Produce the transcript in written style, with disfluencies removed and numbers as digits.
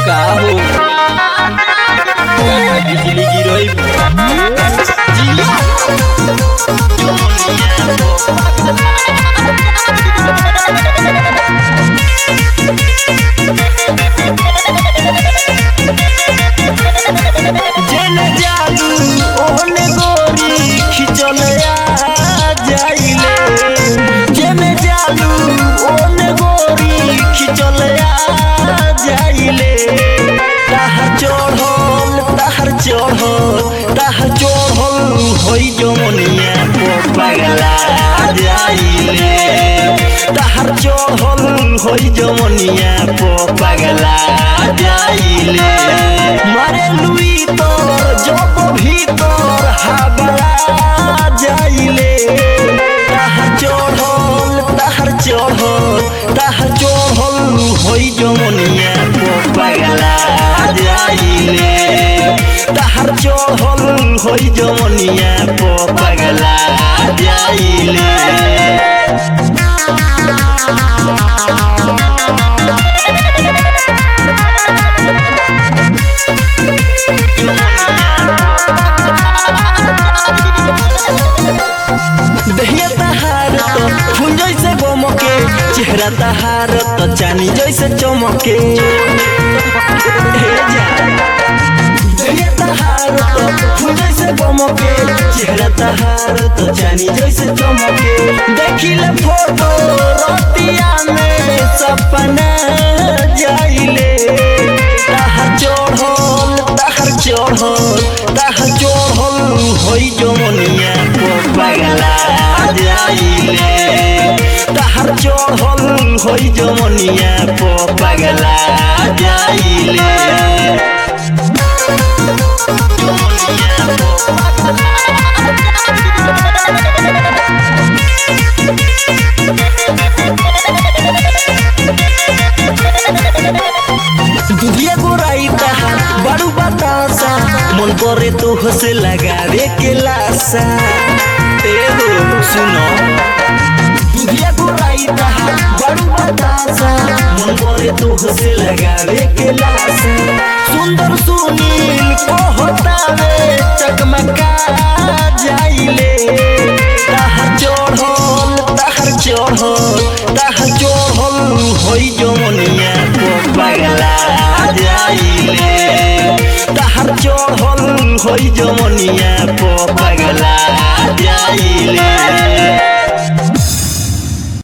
का हो बिजली गिरोई जेने जादू ओने गोरी खिचल आ जाइले जेने जादू ओने गोरी खिचल आ जाइले ताहर चढ़ल होई जमनिया पगला जाइले ताहर चढ़ल होई जमनिया पगला जाइले मारे लुई तोर जब भीतर हाबला जाइले ताहर चढ़ल होई जमनिया पगला जाइले ताहर चढ़ल होई जमनिया पगला जाइले दहिया तहार तो फूल जैसे गमके चेहरा तहार तो चांदी जैसे चमके दहिया तहार तो फूल जैसे गमके चेहरा तहार तो चांदी जैसे चमके देखिले फोटो रतिया में सपना जाइले ताहर चढ़ल होई जमनिया पगला जाइले ताहर चढ़ल होई जमनिया पगला जाइले दुधिया गोराई तहार बड़ू बतासा मन करे तो हसे लगावे के लासा एगो सुनो दुधिया गोराई तहार बड़ू बतासा मन करे तो हसे लगावे के लासा सुंदर सुनील कहो